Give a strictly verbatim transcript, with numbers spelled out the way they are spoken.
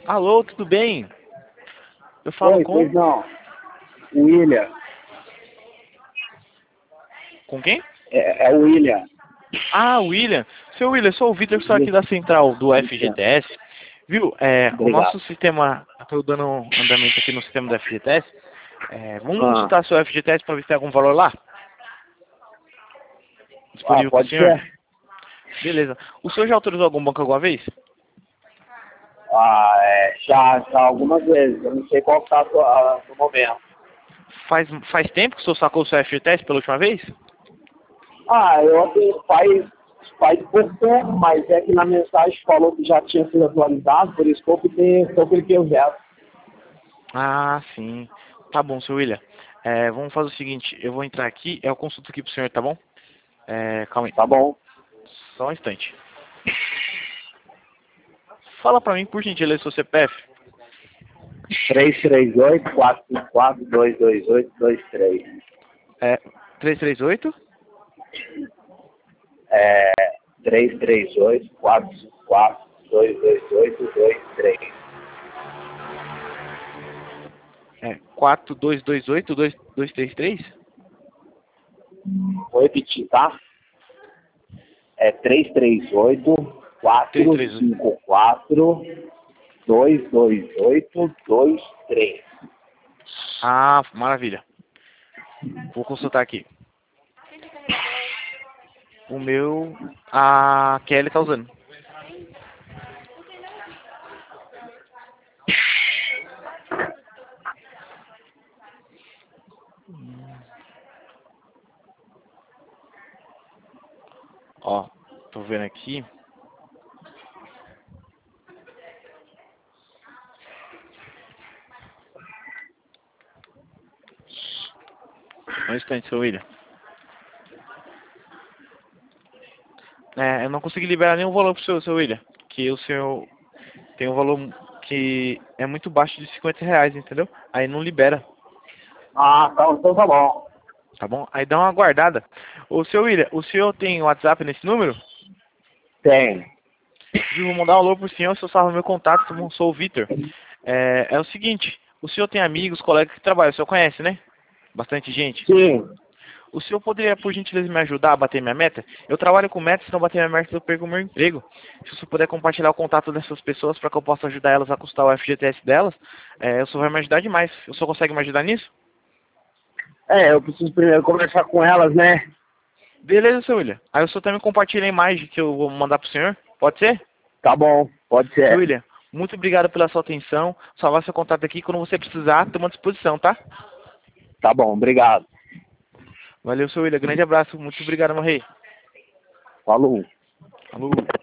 Alô, tudo bem? Eu falo Oi, com... pois não. William. Com quem? É, é o William. Ah, William. Seu William, eu sou o Vitor, sou aqui da central do F G T S. Viu? É, o nosso Obrigado. sistema... Estou dando um andamento aqui no sistema do F G T S. É, vamos Ah, consultar seu F G T S para ver se tem algum valor lá? ah, Disponível para o pode senhor? ser? Beleza. O senhor já autorizou algum banco alguma vez? Ah, é, já, já algumas vezes. Eu não sei qual está no momento. Faz, faz tempo que o senhor sacou o seu F G T S pela última vez? Ah, eu tenho, faz, faz pouco tempo, mas é que na mensagem falou que já tinha sido atualizado, por isso que eu cliquei, que eu cliquei o zero. Ah, sim. Tá bom, seu William. É, vamos fazer o seguinte, eu vou entrar aqui, eu consulto aqui pro senhor, tá bom? É, calma aí. Tá bom? Só um instante. Fala pra mim, por gentileza, seu C P F. três três oito, quatro cinco quatro, dois dois oito, dois três. É três três oito? É, três três oito, quatro cinco quatro, dois dois oito, dois três. É quatro dois dois oito, dois dois três três? Vou repetir, tá? É três três oito, três quatro três oito. cinco quatro, dois dois oito, dois três. Ah, maravilha. Vou consultar aqui. O meu, a Kelly tá usando. Ó, tô vendo aqui. Um instante, seu William. É, eu não consegui liberar nenhum valor pro seu, seu William. Que o seu tem um valor que é muito baixo de cinquenta reais, entendeu? Aí não libera, Ah, tá, então tá bom. tá bom? Aí dá uma guardada. Ô, seu William, o senhor tem WhatsApp nesse número? Tem. Viu, vou mandar um alô pro senhor, se eu salvo meu contato, eu sou o Vitor. É, é o seguinte, o senhor tem amigos, colegas que trabalham, o senhor conhece, né? Bastante gente. Sim. O senhor poderia, por gentileza, me ajudar a bater minha meta? Eu trabalho com metas, se não bater minha meta, eu perco o meu emprego. Se o senhor puder compartilhar o contato dessas pessoas para que eu possa ajudar elas a custar o F G T S delas, é, o senhor vai me ajudar demais. O senhor consegue me ajudar nisso? É, eu preciso primeiro conversar com elas, né? Beleza, seu William. Aí o senhor também compartilha a imagem que eu vou mandar pro senhor? Pode ser? Tá bom, pode Seu ser. William, muito obrigado pela sua atenção. Salvar seu contato aqui. Quando você precisar, estamos à disposição, tá? Tá bom, obrigado. Valeu, seu William. Grande abraço. Muito obrigado, meu rei. Falou. Falou.